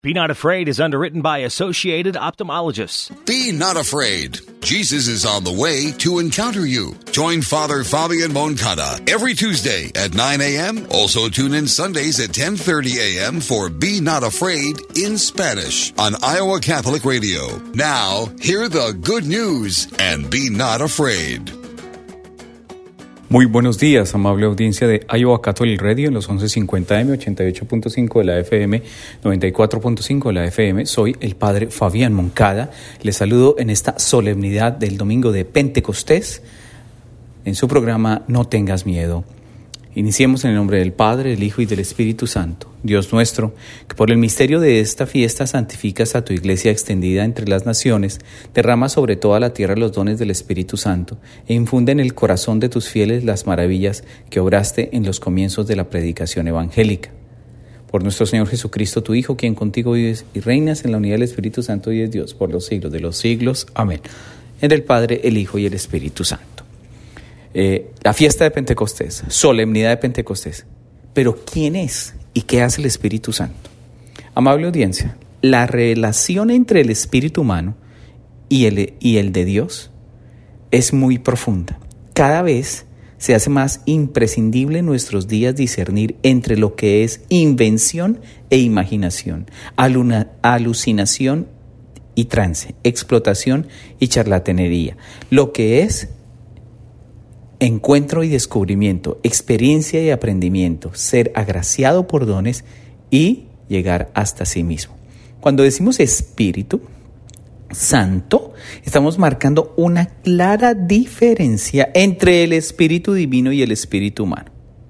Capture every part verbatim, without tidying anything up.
Be Not Afraid is underwritten by Associated Ophthalmologists. Be not afraid. Jesus is on the way to encounter you. Join Father Fabian Moncada every Tuesday at nine a.m. Also tune in Sundays at ten thirty a.m. for Be Not Afraid in Spanish on Iowa Catholic Radio. Now, hear the good news and be not afraid. Muy buenos días, amable audiencia de Iowa Catholic Radio en los once cincuenta A M, ochenta y ocho punto cinco de la F M, noventa y cuatro punto cinco de la F M. Soy el Padre Fabián Moncada. Les saludo en esta solemnidad del domingo de Pentecostés en su programa No Tengas Miedo. Iniciemos en el nombre del Padre, del Hijo y del Espíritu Santo. Dios nuestro, que por el misterio de esta fiesta santificas a tu iglesia extendida entre las naciones, derrama sobre toda la tierra los dones del Espíritu Santo e infunde en el corazón de tus fieles las maravillas que obraste en los comienzos de la predicación evangélica. Por nuestro Señor Jesucristo, tu Hijo, quien contigo vives y reinas en la unidad del Espíritu Santo y es Dios por los siglos de los siglos. Amén. En el Padre, el Hijo y el Espíritu Santo. Eh, la fiesta de Pentecostés, solemnidad de Pentecostés. Pero ¿quién es y qué hace el Espíritu Santo? Amable audiencia, la relación entre el espíritu humano y el, y el de Dios es muy profunda. Cada vez se hace más imprescindible en nuestros días discernir entre lo que es invención e imaginación, aluna, alucinación y trance, explotación y charlatanería, lo que es encuentro y descubrimiento, experiencia y aprendimiento, ser agraciado por dones y llegar hasta sí mismo. Cuando decimos Espíritu Santo, estamos marcando una clara diferencia entre el Espíritu Divino y el Espíritu humano.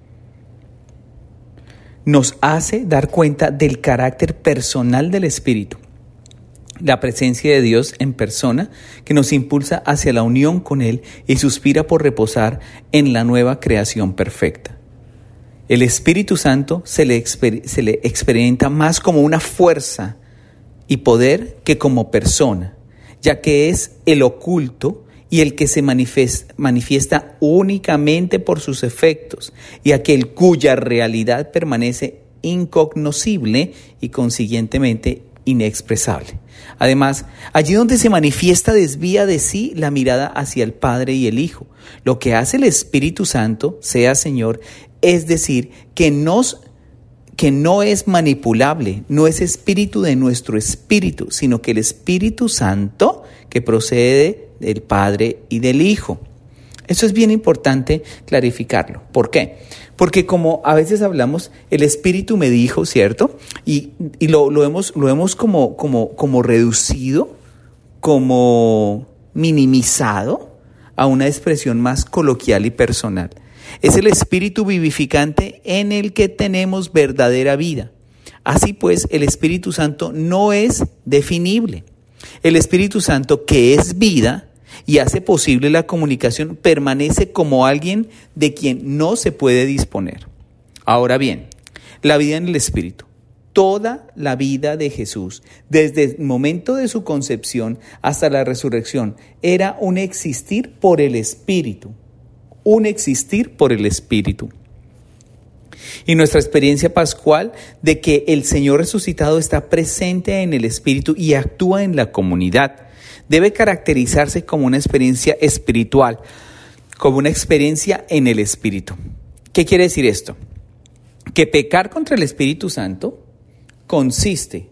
Nos hace dar cuenta del carácter personal del Espíritu, la presencia de Dios en persona que nos impulsa hacia la unión con Él y suspira por reposar en la nueva creación perfecta. El Espíritu Santo se le, exper- se le experimenta más como una fuerza y poder que como persona, ya que es el oculto y el que se manifiesta, manifiesta únicamente por sus efectos y aquel cuya realidad permanece incognoscible y consiguientemente inexpresable. Además, allí donde se manifiesta desvía de sí la mirada hacia el Padre y el Hijo. Lo que hace el Espíritu Santo, sea Señor, es decir, que, nos, que no es manipulable, no es espíritu de nuestro espíritu, sino que el Espíritu Santo que procede del Padre y del Hijo. Eso es bien importante clarificarlo. ¿Por qué? Porque como a veces hablamos, el Espíritu me dijo, ¿cierto? Y, y lo, lo hemos, lo hemos como, como, como reducido, como minimizado a una expresión más coloquial y personal. Es el Espíritu vivificante en el que tenemos verdadera vida. Así pues, el Espíritu Santo no es definible. El Espíritu Santo, que es vida y hace posible la comunicación, permanece como alguien de quien no se puede disponer. Ahora bien, la vida en el Espíritu, toda la vida de Jesús, desde el momento de su concepción hasta la resurrección, era un existir por el Espíritu, un existir por el Espíritu. Y nuestra experiencia pascual de que el Señor resucitado está presente en el Espíritu y actúa en la comunidad debe caracterizarse como una experiencia espiritual, como una experiencia en el Espíritu. ¿Qué quiere decir esto? Que pecar contra el Espíritu Santo consiste,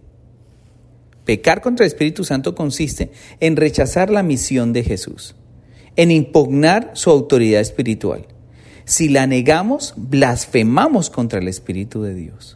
pecar contra el Espíritu Santo consiste en rechazar la misión de Jesús, en impugnar su autoridad espiritual. Si la negamos, blasfemamos contra el Espíritu de Dios.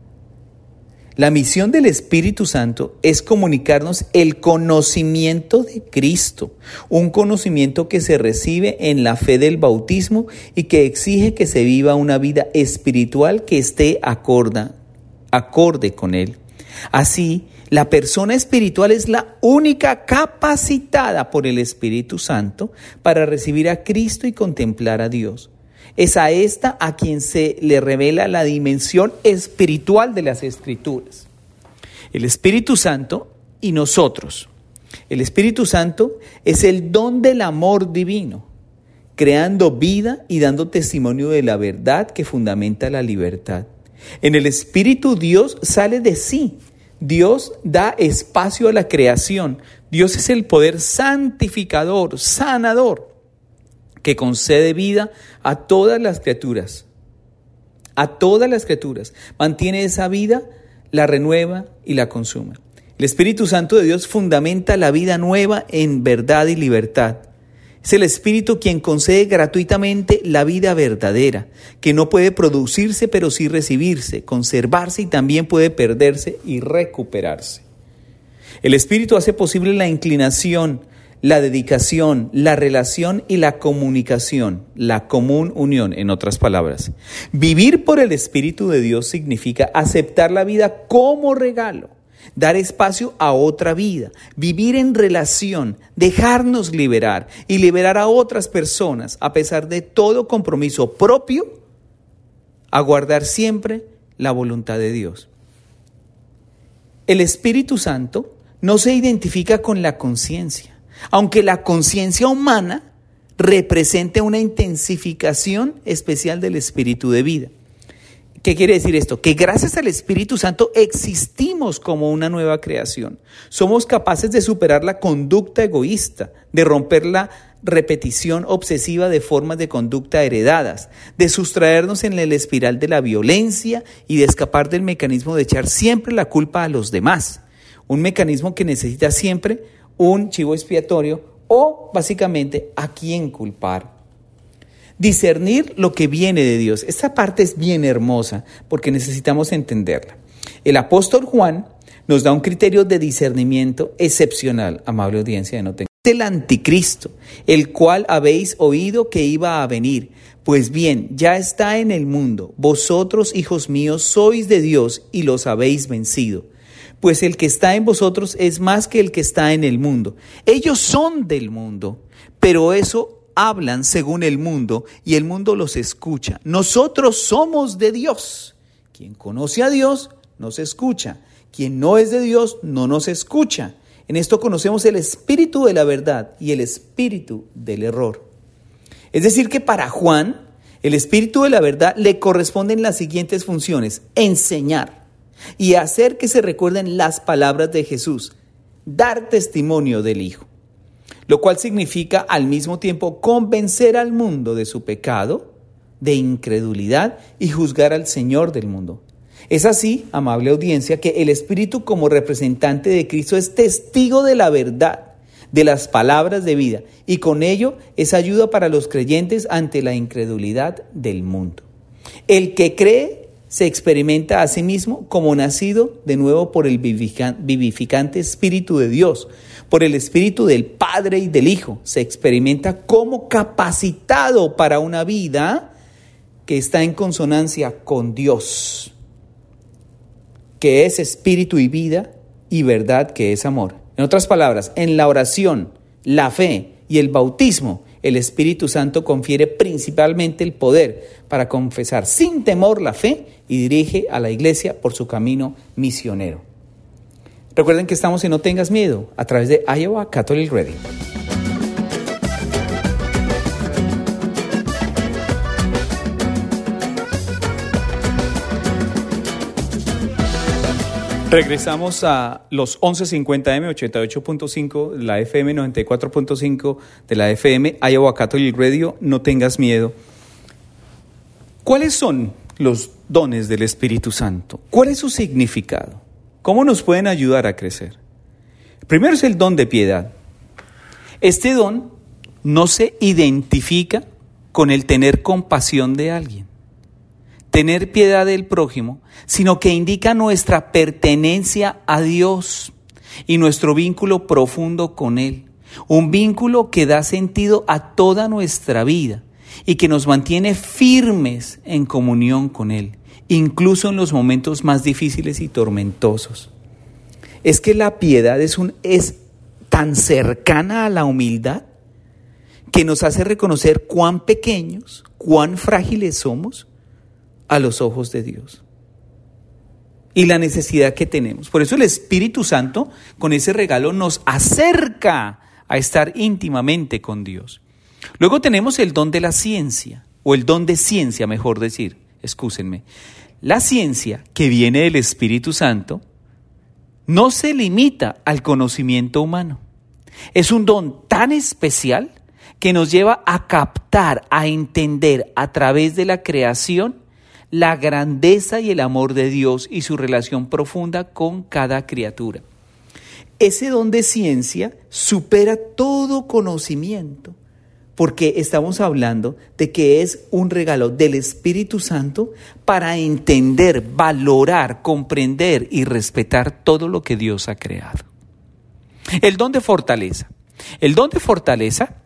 La misión del Espíritu Santo es comunicarnos el conocimiento de Cristo, un conocimiento que se recibe en la fe del bautismo y que exige que se viva una vida espiritual que esté acorda, acorde con Él. Así, la persona espiritual es la única capacitada por el Espíritu Santo para recibir a Cristo y contemplar a Dios. Es a esta a quien se le revela la dimensión espiritual de las Escrituras. El Espíritu Santo y nosotros. El Espíritu Santo es el don del amor divino, creando vida y dando testimonio de la verdad que fundamenta la libertad. En el Espíritu Dios sale de sí, Dios da espacio a la creación. Dios es el poder santificador, sanador, que concede vida a todas las criaturas. A todas las criaturas. Mantiene esa vida, la renueva y la consuma. El Espíritu Santo de Dios fundamenta la vida nueva en verdad y libertad. Es el Espíritu quien concede gratuitamente la vida verdadera, que no puede producirse pero sí recibirse, conservarse y también puede perderse y recuperarse. El Espíritu hace posible la inclinación, la dedicación, la relación y la comunicación, la común unión, en otras palabras. Vivir por el Espíritu de Dios significa aceptar la vida como regalo, dar espacio a otra vida, vivir en relación, dejarnos liberar y liberar a otras personas a pesar de todo compromiso propio, a guardar siempre la voluntad de Dios. El Espíritu Santo no se identifica con la conciencia, aunque la conciencia humana represente una intensificación especial del espíritu de vida. ¿Qué quiere decir esto? Que gracias al Espíritu Santo existimos como una nueva creación. Somos capaces de superar la conducta egoísta, de romper la repetición obsesiva de formas de conducta heredadas, de sustraernos en el espiral de la violencia y de escapar del mecanismo de echar siempre la culpa a los demás. Un mecanismo que necesita siempre un chivo expiatorio o básicamente a quién culpar. Discernir lo que viene de Dios. Esta parte es bien hermosa porque necesitamos entenderla. El apóstol Juan nos da un criterio de discernimiento excepcional, amable audiencia de No Tengas. El anticristo, el cual habéis oído que iba a venir. Pues bien, ya está en el mundo. Vosotros, hijos míos, sois de Dios y los habéis vencido. Pues el que está en vosotros es más que el que está en el mundo. Ellos son del mundo, pero eso hablan según el mundo y el mundo los escucha. Nosotros somos de Dios. Quien conoce a Dios nos escucha. Quien no es de Dios no nos escucha. En esto conocemos el espíritu de la verdad y el espíritu del error. Es decir que para Juan, el espíritu de la verdad le corresponden las siguientes funciones: enseñar y hacer que se recuerden las palabras de Jesús, dar testimonio del Hijo. Lo cual significa al mismo tiempo convencer al mundo de su pecado, de incredulidad y juzgar al Señor del mundo. Es así, amable audiencia, que el Espíritu como representante de Cristo es testigo de la verdad, de las palabras de vida, y con ello es ayuda para los creyentes ante la incredulidad del mundo. El que cree se experimenta a sí mismo como nacido de nuevo por el vivificante Espíritu de Dios, por el Espíritu del Padre y del Hijo. Se experimenta como capacitado para una vida que está en consonancia con Dios, que es espíritu y vida, y verdad, que es amor. En otras palabras, en la oración, la fe y el bautismo, el Espíritu Santo confiere principalmente el poder para confesar sin temor la fe y dirige a la iglesia por su camino misionero. Recuerden que estamos en No Tengas Miedo a través de Iowa Catholic Radio. Regresamos a los once cincuenta eme, ochenta y ocho punto cinco de la F M, noventa y cuatro punto cinco de la F M, Iowa Catholic Radio. No tengas miedo. ¿Cuáles son los dones del Espíritu Santo? ¿Cuál es su significado? ¿Cómo nos pueden ayudar a crecer? Primero es el don de piedad. Este don no se identifica con el tener compasión de alguien, tener piedad del prójimo, sino que indica nuestra pertenencia a Dios y nuestro vínculo profundo con Él. Un vínculo que da sentido a toda nuestra vida y que nos mantiene firmes en comunión con Él, incluso en los momentos más difíciles y tormentosos. Es que la piedad es, un, es tan cercana a la humildad que nos hace reconocer cuán pequeños, cuán frágiles somos a los ojos de Dios y la necesidad que tenemos. Por eso el Espíritu Santo con ese regalo nos acerca a estar íntimamente con Dios. Luego tenemos el don de la ciencia, o el don de ciencia, mejor decir, excúsenme. La ciencia que viene del Espíritu Santo no se limita al conocimiento humano. Es un don tan especial que nos lleva a captar, a entender a través de la creación la grandeza y el amor de Dios y su relación profunda con cada criatura. Ese don de ciencia supera todo conocimiento, porque estamos hablando de que es un regalo del Espíritu Santo para entender, valorar, comprender y respetar todo lo que Dios ha creado. El don de fortaleza. El don de fortaleza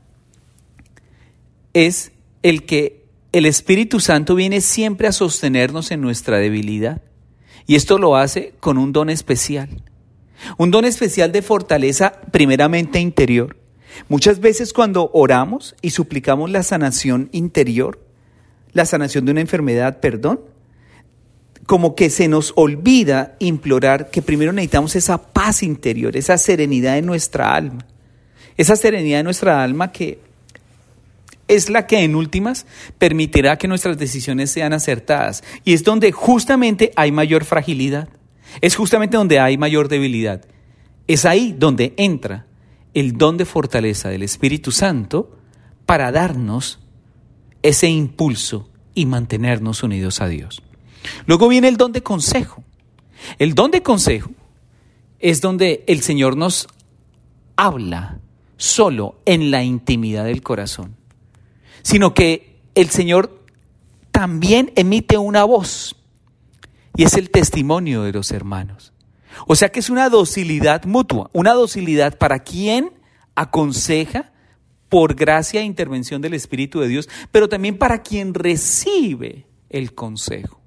es el que el Espíritu Santo viene siempre a sostenernos en nuestra debilidad. Y esto lo hace con un don especial. Un don especial de fortaleza primeramente interior. Muchas veces cuando oramos y suplicamos la sanación interior, la sanación de una enfermedad, perdón, como que se nos olvida implorar que primero necesitamos esa paz interior, esa serenidad en nuestra alma. Esa serenidad de nuestra alma que es la que en últimas permitirá que nuestras decisiones sean acertadas. Y es donde justamente hay mayor fragilidad. Es justamente donde hay mayor debilidad. Es ahí donde entra el don de fortaleza del Espíritu Santo para darnos ese impulso y mantenernos unidos a Dios. Luego viene el don de consejo. El don de consejo es donde el Señor nos habla solo en la intimidad del corazón, sino que el Señor también emite una voz y es el testimonio de los hermanos. O sea que es una docilidad mutua, una docilidad para quien aconseja por gracia e intervención del Espíritu de Dios, pero también para quien recibe el consejo.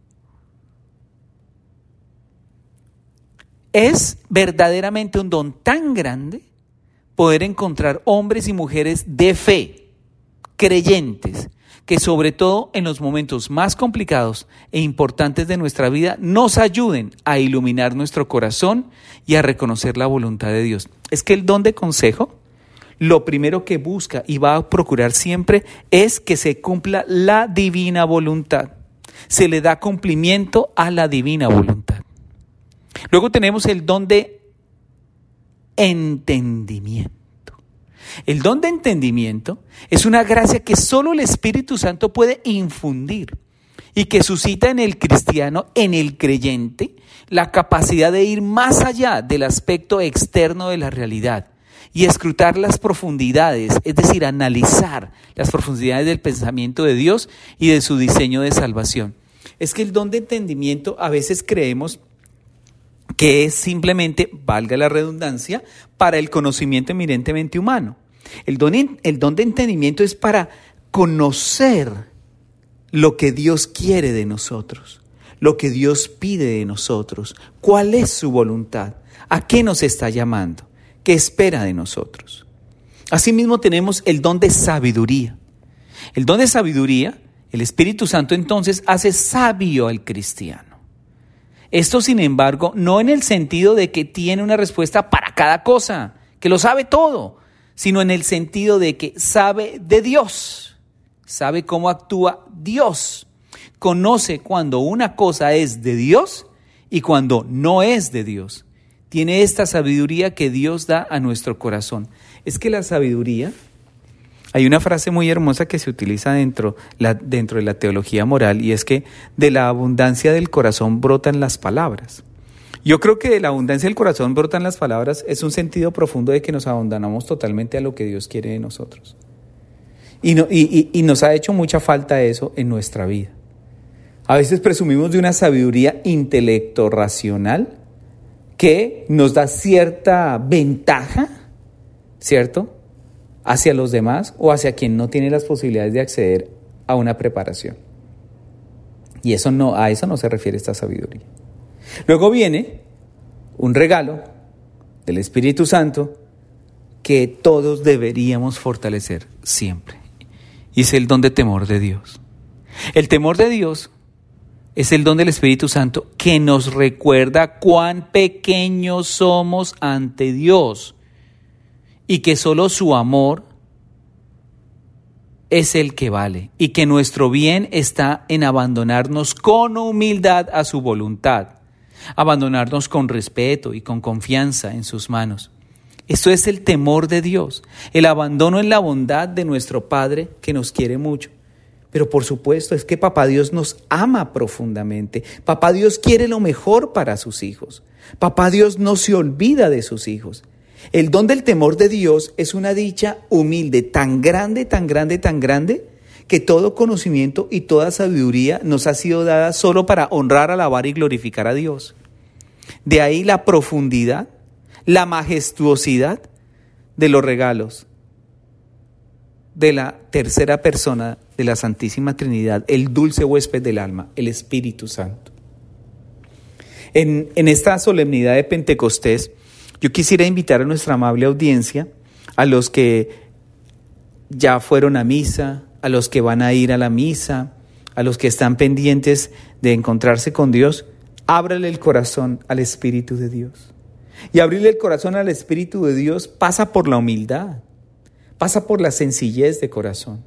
Es verdaderamente un don tan grande poder encontrar hombres y mujeres de fe, creyentes, que sobre todo en los momentos más complicados e importantes de nuestra vida nos ayuden a iluminar nuestro corazón y a reconocer la voluntad de Dios. Es que el don de consejo, lo primero que busca y va a procurar siempre es que se cumpla la divina voluntad. Se le da cumplimiento a la divina voluntad. Luego tenemos el don de entendimiento. El don de entendimiento es una gracia que solo el Espíritu Santo puede infundir y que suscita en el cristiano, en el creyente, la capacidad de ir más allá del aspecto externo de la realidad y escrutar las profundidades, es decir, analizar las profundidades del pensamiento de Dios y de su diseño de salvación. Es que el don de entendimiento a veces creemos que es simplemente, valga la redundancia, para el conocimiento eminentemente humano. El don, el don de entendimiento es para conocer lo que Dios quiere de nosotros, lo que Dios pide de nosotros, cuál es su voluntad, a qué nos está llamando, qué espera de nosotros. Asimismo tenemos el don de sabiduría. El don de sabiduría, el Espíritu Santo entonces hace sabio al cristiano. Esto, sin embargo, no en el sentido de que tiene una respuesta para cada cosa, que lo sabe todo, sino en el sentido de que sabe de Dios, sabe cómo actúa Dios, conoce cuando una cosa es de Dios y cuando no es de Dios. Tiene esta sabiduría que Dios da a nuestro corazón. Es que la sabiduría, hay una frase muy hermosa que se utiliza dentro, la, dentro de la teología moral, y es que de la abundancia del corazón brotan las palabras. Yo creo que de la abundancia del corazón brotan las palabras es un sentido profundo de que nos abandonamos totalmente a lo que Dios quiere de nosotros. Y, no, y, y, y nos ha hecho mucha falta eso en nuestra vida. A veces presumimos de una sabiduría intelecto-racional que nos da cierta ventaja, ¿cierto?, hacia los demás o hacia quien no tiene las posibilidades de acceder a una preparación. Y eso no, a eso no se refiere esta sabiduría. Luego viene un regalo del Espíritu Santo que todos deberíamos fortalecer siempre. Y es el don de temor de Dios. El temor de Dios es el don del Espíritu Santo que nos recuerda cuán pequeños somos ante Dios y que solo su amor es el que vale y que nuestro bien está en abandonarnos con humildad a su voluntad. abandonarnos con respeto y con confianza en sus manos. Esto es el temor de Dios, el abandono en la bondad de nuestro Padre que nos quiere mucho. Pero por supuesto es que Papá Dios nos ama profundamente. Papá Dios quiere lo mejor para sus hijos. Papá Dios no se olvida de sus hijos. El don del temor de Dios es una dicha humilde, tan grande, tan grande, tan grande, que todo conocimiento y toda sabiduría nos ha sido dada solo para honrar, alabar y glorificar a Dios. De ahí la profundidad, la majestuosidad de los regalos de la tercera persona de la Santísima Trinidad, el dulce huésped del alma, el Espíritu Santo. En, en esta solemnidad de Pentecostés, yo quisiera invitar a nuestra amable audiencia, a los que ya fueron a misa, a los que van a ir a la misa, a los que están pendientes de encontrarse con Dios, ábrale el corazón al Espíritu de Dios. Y abrirle el corazón al Espíritu de Dios pasa por la humildad, pasa por la sencillez de corazón,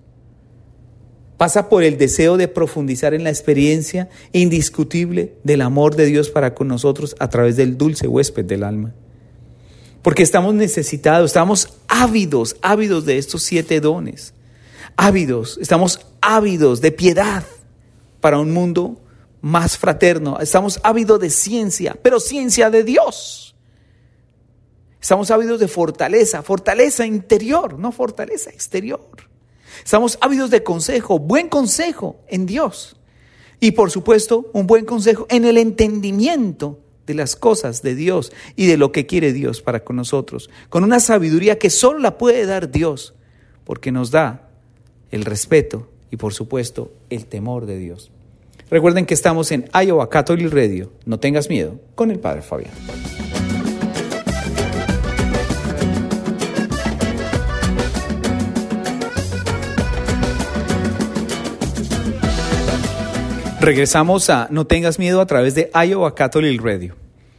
pasa por el deseo de profundizar en la experiencia indiscutible del amor de Dios para con nosotros a través del dulce huésped del alma. Porque estamos necesitados, estamos ávidos, ávidos de estos siete dones. Ávidos, estamos ávidos de piedad para un mundo más fraterno. Estamos ávidos de ciencia, pero ciencia de Dios. Estamos ávidos de fortaleza, fortaleza interior, no fortaleza exterior. Estamos ávidos de consejo, buen consejo en Dios. Y por supuesto, un buen consejo en el entendimiento de las cosas de Dios y de lo que quiere Dios para con nosotros. Con una sabiduría que solo la puede dar Dios, porque nos da el respeto y por supuesto el temor de Dios. Recuerden que estamos en Iowa Catholic Radio. No tengas miedo, con el Padre Fabián. Regresamos a No tengas miedo a través de Iowa Catholic Radio.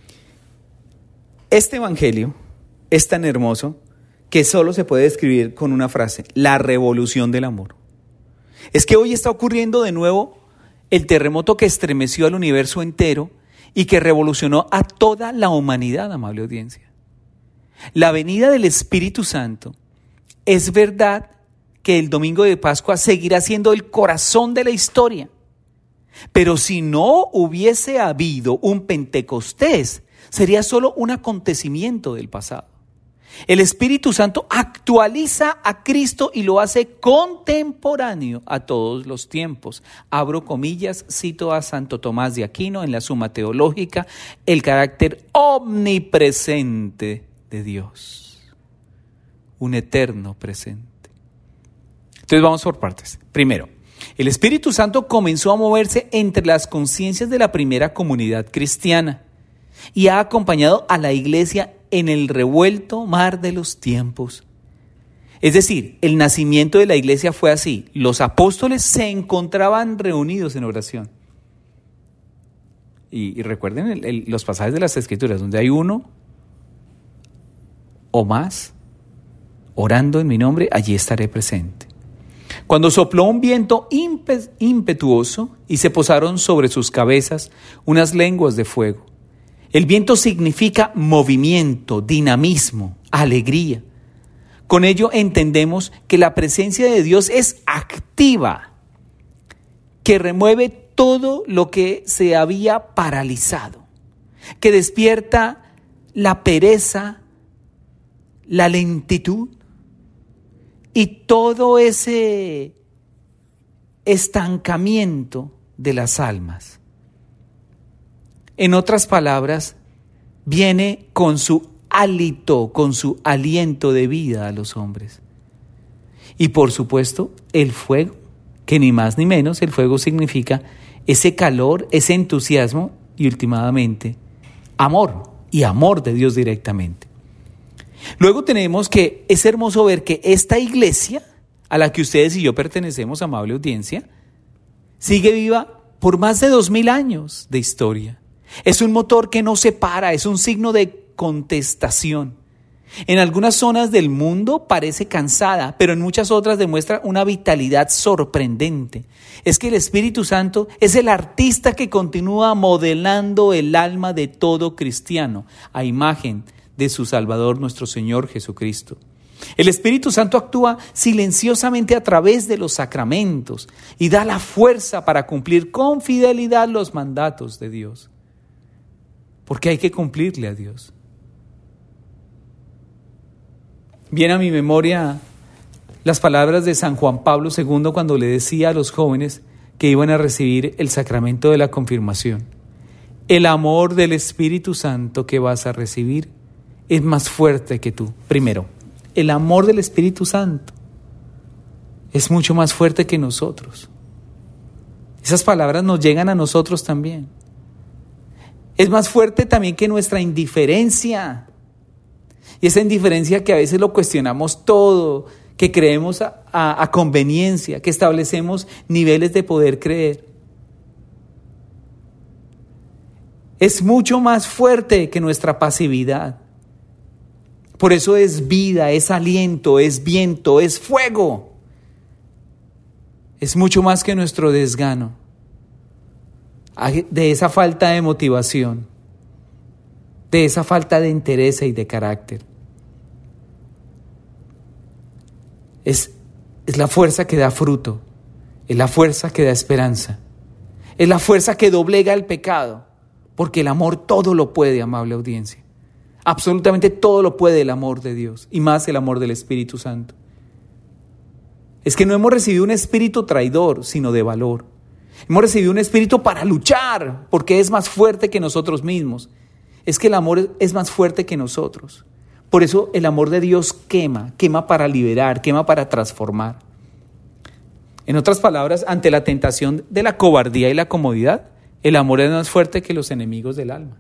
Este evangelio es tan hermoso que solo se puede describir con una frase: la revolución del amor. Es que hoy está ocurriendo de nuevo el terremoto que estremeció al universo entero y que revolucionó a toda la humanidad, amable audiencia. La venida del Espíritu Santo, es verdad que el domingo de Pascua seguirá siendo el corazón de la historia. Pero si no hubiese habido un Pentecostés, sería solo un acontecimiento del pasado. El Espíritu Santo actualiza a Cristo y lo hace contemporáneo a todos los tiempos. Abro comillas, cito a Santo Tomás de Aquino en la Suma Teológica, el carácter omnipresente de Dios, un eterno presente. Entonces vamos por partes. Primero, el Espíritu Santo comenzó a moverse entre las conciencias de la primera comunidad cristiana y ha acompañado a la iglesia en el revuelto mar de los tiempos. Es decir, el nacimiento de la iglesia fue así. Los apóstoles se encontraban reunidos en oración. Y, y recuerden el, el, los pasajes de las Escrituras, donde hay uno o más orando en mi nombre, allí estaré presente. Cuando sopló un viento impetuoso y se posaron sobre sus cabezas unas lenguas de fuego. El viento significa movimiento, dinamismo, alegría. Con ello entendemos que la presencia de Dios es activa, que remueve todo lo que se había paralizado, que despierta la pereza, la lentitud, y todo ese estancamiento de las almas. En otras palabras, viene con su hálito, con su aliento de vida a los hombres. Y por supuesto, el fuego, que ni más ni menos, el fuego significa ese calor, ese entusiasmo y últimamente amor, y amor de Dios directamente. Luego tenemos que es hermoso ver que esta iglesia a la que ustedes y yo pertenecemos, amable audiencia, sigue viva por más de dos mil años de historia. Es un motor que no se para, es un signo de contestación. En algunas zonas del mundo parece cansada, pero en muchas otras demuestra una vitalidad sorprendente. Es que el Espíritu Santo es el artista que continúa modelando el alma de todo cristiano a imagen de su Salvador, nuestro Señor Jesucristo. El Espíritu Santo actúa silenciosamente a través de los sacramentos y da la fuerza para cumplir con fidelidad los mandatos de Dios. Porque hay que cumplirle a Dios. Viene a mi memoria las palabras de San Juan Pablo segundo cuando le decía a los jóvenes que iban a recibir el sacramento de la confirmación: el amor del Espíritu Santo que vas a recibir es más fuerte que tú. Primero, el amor del Espíritu Santo es mucho más fuerte que nosotros. Esas palabras nos llegan a nosotros también. Es más fuerte también que nuestra indiferencia. Y esa indiferencia que a veces lo cuestionamos todo, que creemos a, a, a conveniencia, que establecemos niveles de poder creer. Es mucho más fuerte que nuestra pasividad. Por eso es vida, es aliento, es viento, es fuego. Es mucho más que nuestro desgano, de esa falta de motivación, de esa falta de interés y de carácter. Es, es la fuerza que da fruto, es la fuerza que da esperanza, es la fuerza que doblega el pecado, porque el amor todo lo puede, amable audiencia. Absolutamente todo lo puede el amor de Dios, y más el amor del Espíritu Santo. Es que no hemos recibido un espíritu traidor, sino de valor. Hemos recibido un espíritu para luchar, porque es más fuerte que nosotros mismos. Es que el amor es más fuerte que nosotros. Por eso el amor de Dios quema, quema para liberar, quema para transformar. En otras palabras, ante la tentación de la cobardía y la comodidad, el amor es más fuerte que los enemigos del alma.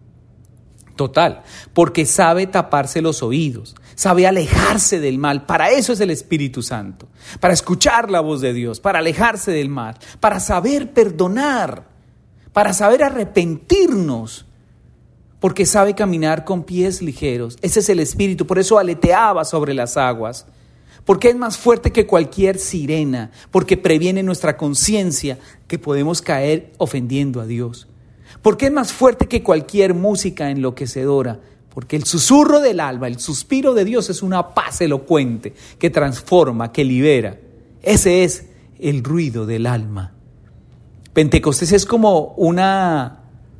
Total, porque sabe taparse los oídos, sabe alejarse del mal. Para eso es el Espíritu Santo, para escuchar la voz de Dios, para alejarse del mal, para saber perdonar, para saber arrepentirnos, porque sabe caminar con pies ligeros. Ese es el Espíritu, por eso aleteaba sobre las aguas, porque es más fuerte que cualquier sirena, porque previene nuestra conciencia que podemos caer ofendiendo a Dios. Porque es más fuerte que cualquier música enloquecedora, porque el susurro del alma, el suspiro de Dios es una paz elocuente que transforma, que libera. Ese es el ruido del alma. Pentecostés es como una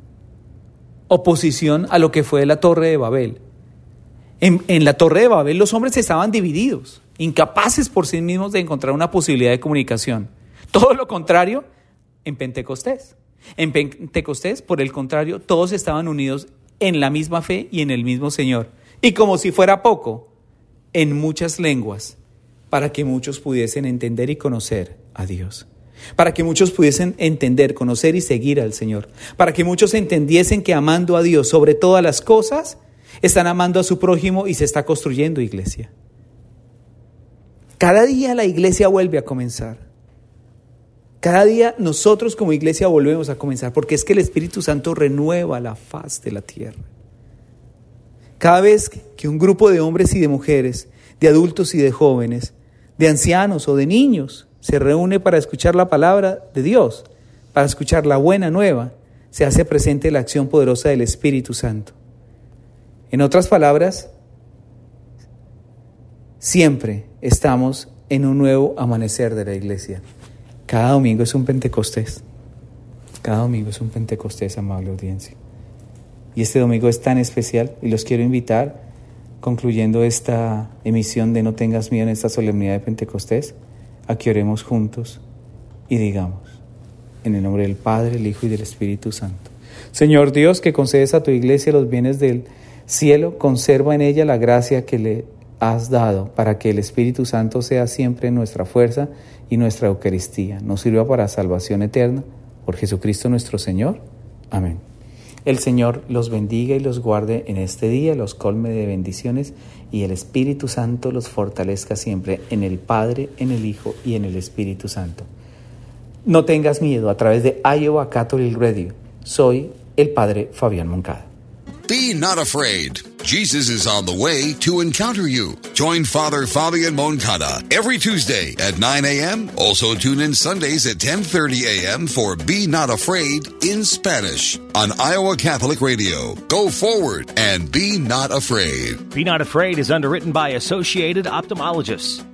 oposición a lo que fue la Torre de Babel. En, en la Torre de Babel los hombres estaban divididos, incapaces por sí mismos de encontrar una posibilidad de comunicación. Todo lo contrario en Pentecostés. En Pentecostés, por el contrario, todos estaban unidos en la misma fe y en el mismo Señor. Y como si fuera poco, en muchas lenguas, para que muchos pudiesen entender y conocer a Dios. Para que muchos pudiesen entender, conocer y seguir al Señor. Para que muchos entendiesen que amando a Dios sobre todas las cosas, están amando a su prójimo y se está construyendo iglesia. Cada día la iglesia vuelve a comenzar. Cada día nosotros como iglesia volvemos a comenzar, porque es que el Espíritu Santo renueva la faz de la tierra. Cada vez que un grupo de hombres y de mujeres, de adultos y de jóvenes, de ancianos o de niños, se reúne para escuchar la palabra de Dios, para escuchar la buena nueva, se hace presente la acción poderosa del Espíritu Santo. En otras palabras, siempre estamos en un nuevo amanecer de la iglesia. Cada domingo es un Pentecostés. Cada domingo es un Pentecostés, amable audiencia. Y este domingo es tan especial y los quiero invitar, concluyendo esta emisión de No tengas miedo en esta solemnidad de Pentecostés, a que oremos juntos y digamos, en el nombre del Padre, el Hijo y del Espíritu Santo. Señor Dios, que concedes a tu iglesia los bienes del cielo, conserva en ella la gracia que le has dado para que el Espíritu Santo sea siempre nuestra fuerza y nuestra Eucaristía. Nos sirva para salvación eterna. Por Jesucristo nuestro Señor. Amén. El Señor los bendiga y los guarde en este día, los colme de bendiciones y el Espíritu Santo los fortalezca siempre en el Padre, en el Hijo y en el Espíritu Santo. No tengas miedo a través de Iowa Catholic Radio. Soy el Padre Fabián Moncada. Be not afraid. Jesus is on the way to encounter you. Join Father Fabian Moncada every Tuesday at nine a.m. Also tune in Sundays at ten thirty a.m. for Be Not Afraid in Spanish on Iowa Catholic Radio. Go forward and be not afraid. Be Not Afraid is underwritten by Associated Ophthalmologists.